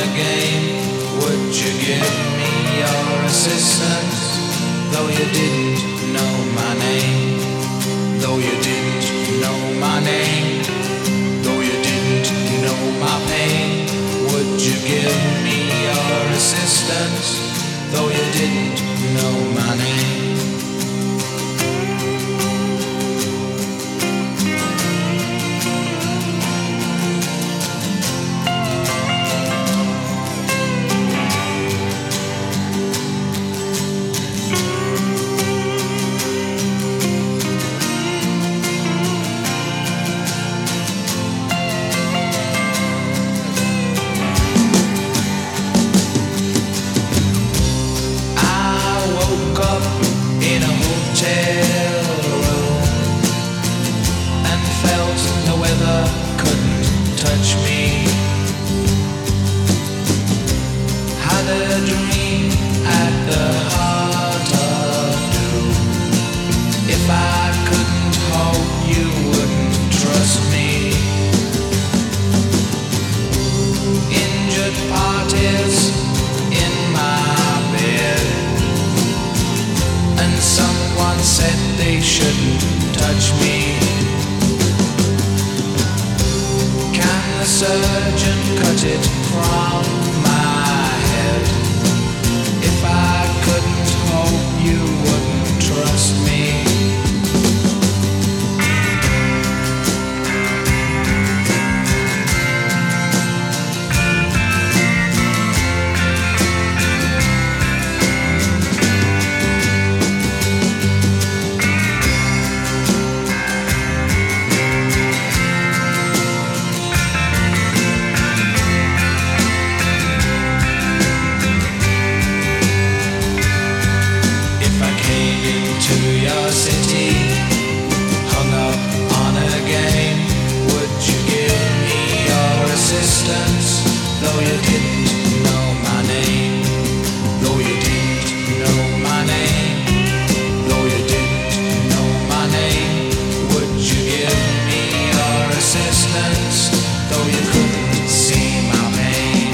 a game. Would you give me your assistance? Though you didn't know my name. Though you didn't know my name. Though you didn't know my pain. Would you give me your assistance? Though you didn't know my name. In a hotel room and felt the weather couldn't touch me. Had a dream at the heart of doom. If I couldn't hope, you wouldn't trust me. Injured parties in my bed, and someone said they shouldn't touch me. Can the surgeon cut it from my head? If I couldn't hope, you wouldn't trust me. To your city, hung up on a game. Would you give me your assistance? Though you didn't know my name. Though you didn't know my name. Though you didn't know my name. Would you give me your assistance? Though you couldn't see my pain.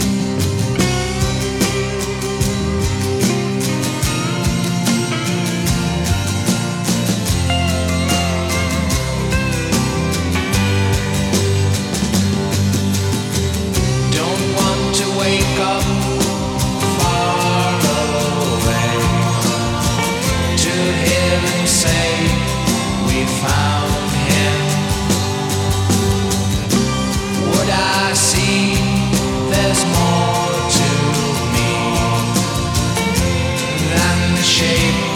Wake up far away to hear them say we found him. Would I see there's more to me than the shape